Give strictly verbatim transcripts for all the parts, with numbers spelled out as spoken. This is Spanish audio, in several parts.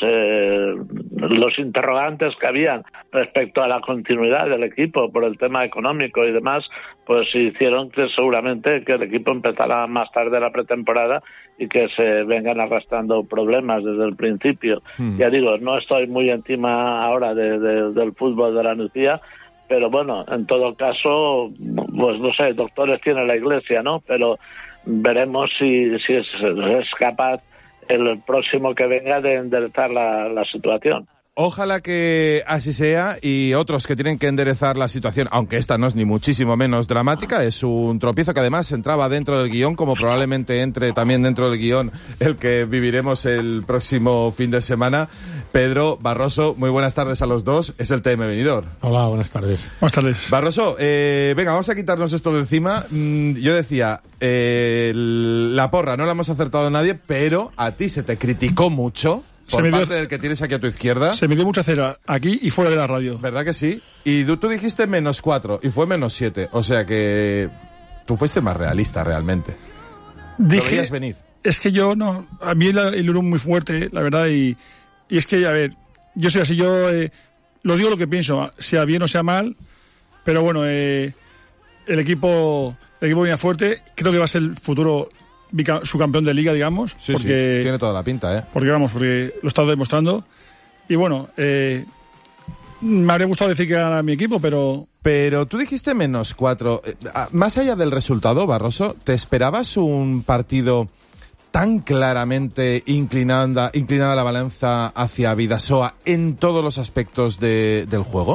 eh, los interrogantes que habían respecto a la continuidad del equipo por el tema económico y demás, pues hicieron que seguramente que el equipo empezara más tarde la pretemporada y que se vengan arrastrando problemas desde el principio. Mm. Ya digo, no estoy muy encima ahora de, de, del fútbol de la Nucía, pero bueno, en todo caso, pues no sé, doctores tiene la Iglesia, ¿no? Pero veremos si, si es, es capaz el próximo que venga de enderezar la, la situación. Ojalá que así sea, y otros que tienen que enderezar la situación, aunque esta no es ni muchísimo menos dramática, es un tropiezo que además entraba dentro del guión, como probablemente entre también dentro del guión el que viviremos el próximo fin de semana. Pedro, Barroso, muy buenas tardes a los dos, es el T M Benidorm. Hola, buenas tardes. Buenas tardes. Barroso, eh, venga, vamos a quitarnos esto de encima. Mm, yo decía, eh, la porra no la hemos acertado nadie, pero a ti se te criticó mucho. Por parte dio, del que tienes aquí a tu izquierda. Se me dio mucha cera aquí y fuera de la radio. ¿Verdad que sí? Y tú, tú dijiste menos cuatro y fue menos siete. O sea que tú fuiste más realista realmente. Dije, ¿lo veías venir? Es que yo no... A mí el, el Urum muy fuerte, la verdad, y, y es que, a ver, yo soy así, yo eh, lo digo lo que pienso, sea bien o sea mal, pero bueno, eh, el equipo el equipo viene fuerte, creo que va a ser el futuro... su campeón de liga, digamos. Sí, porque, sí, tiene toda la pinta, ¿eh? Porque vamos, porque lo he estado demostrando. Y bueno, eh, me habría gustado decir que era mi equipo, pero... Pero tú dijiste menos cuatro. Más allá del resultado, Barroso, ¿te esperabas un partido tan claramente inclinada, inclinada la balanza hacia Bidasoa en todos los aspectos de, del juego?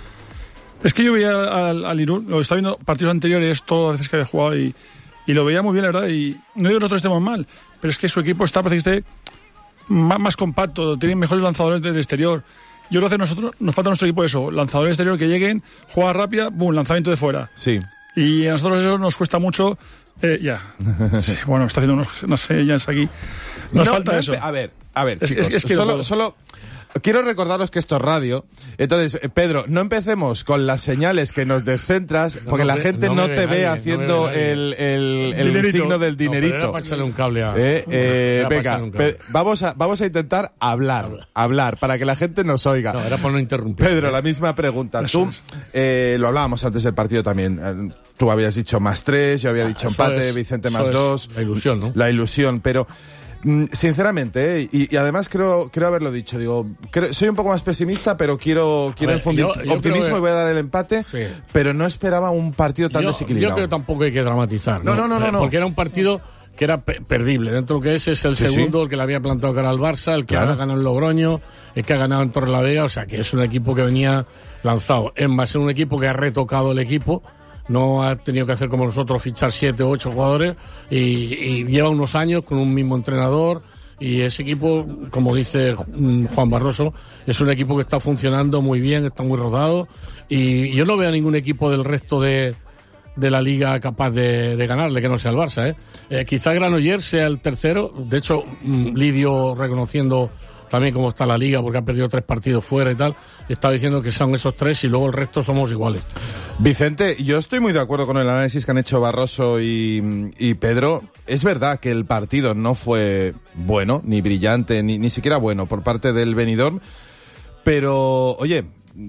Es que yo veía al, al Irún, lo estaba viendo partidos anteriores, todas las veces que había jugado y... Y lo veía muy bien, la verdad, y no digo que nosotros estemos mal, pero es que su equipo está precisamente más, más compacto, tienen mejores lanzadores del exterior. Yo creo que nosotros nos falta nuestro equipo eso, lanzadores exterior que lleguen, jugada rápida, boom, lanzamiento de fuera. Sí. Y a nosotros eso nos cuesta mucho, eh, ya. Sí, bueno, está haciendo unos, no sé, ya es aquí. Nos no, falta no, eso. A ver, a ver, es, chicos, es, es que solo, no solo... Quiero recordaros que esto es radio. Entonces, Pedro, no empecemos con las señales que nos descentras, porque no, la gente no, no te ve nadie, haciendo no ve el, el, el, el signo del dinerito. No, para echarle un cable a... Eh, eh, venga, pe- vamos a vamos a intentar hablar, hablar, hablar, para que la gente nos oiga. No, era por no interrumpir. Pedro, la misma pregunta. Eso Tú, es. eh, lo hablábamos antes del partido también. Tú habías dicho más tres, yo había dicho ah, empate, es, Vicente más dos. La ilusión, ¿no? La ilusión, pero... Sinceramente, ¿eh? y, y además creo creo haberlo dicho, digo, creo, soy un poco más pesimista, pero quiero quiero ver, infundir yo, yo optimismo que... y voy a dar el empate, sí. Pero no esperaba un partido tan yo, desequilibrado. Yo creo que tampoco hay que dramatizar, ¿no? No, no, no, no, no. Porque era un partido que era pe- perdible, dentro de lo que es, es el sí, segundo, sí. El que le había plantado cara al Barça, el que claro. ha ganado en Logroño, el que ha ganado en Torrelavega, o sea que es un equipo que venía lanzado. Es más, es un equipo que ha retocado el equipo. No ha tenido que hacer como nosotros, fichar siete o ocho jugadores y, y lleva unos años con un mismo entrenador y ese equipo, como dice Juan Barroso, es un equipo que está funcionando muy bien, está muy rodado y yo no veo a ningún equipo del resto de, de la liga capaz de, de ganarle, que no sea el Barça. ¿eh? Eh, quizá Granollers sea el tercero, de hecho Lidio, reconociendo también cómo está la liga, porque ha perdido tres partidos fuera y tal, está diciendo que son esos tres y luego el resto somos iguales. Vicente, yo estoy muy de acuerdo con el análisis que han hecho Barroso y, y Pedro. Es verdad que el partido no fue bueno, ni brillante, ni, ni siquiera bueno por parte del Benidorm, pero, oye,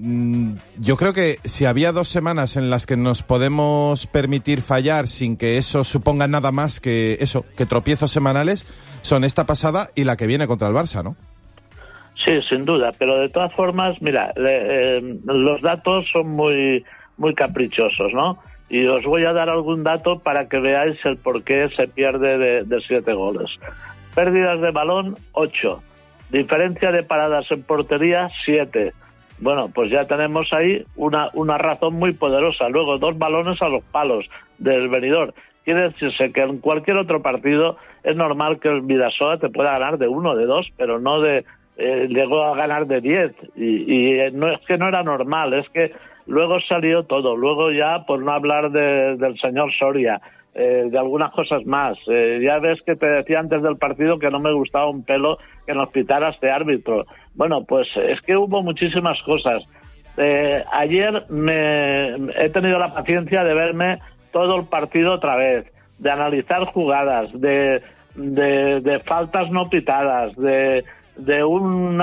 yo creo que si había dos semanas en las que nos podemos permitir fallar sin que eso suponga nada más que eso, que tropiezos semanales, son esta pasada y la que viene contra el Barça, ¿no? Sí, sin duda, pero de todas formas, mira, eh, eh, los datos son muy muy caprichosos, ¿no? Y os voy a dar algún dato para que veáis el por qué se pierde de, de siete goles. Pérdidas de balón, ocho. Diferencia de paradas en portería, siete. Bueno, pues ya tenemos ahí una, una razón muy poderosa. Luego, dos balones a los palos del Benidorm. Quiere decirse que en cualquier otro partido es normal que el Bidasoa te pueda ganar de uno, de dos, pero no de... Eh, llegó a ganar de diez y, y no es que no era normal, es que luego salió todo, luego ya por no hablar de, del señor Soria, eh, de algunas cosas más, eh, ya ves que te decía antes del partido que no me gustaba un pelo que nos pitara este árbitro. Bueno, pues es que hubo muchísimas cosas. Eh, ayer me he tenido la paciencia de verme todo el partido otra vez, de analizar jugadas, de, de, de faltas no pitadas, de de un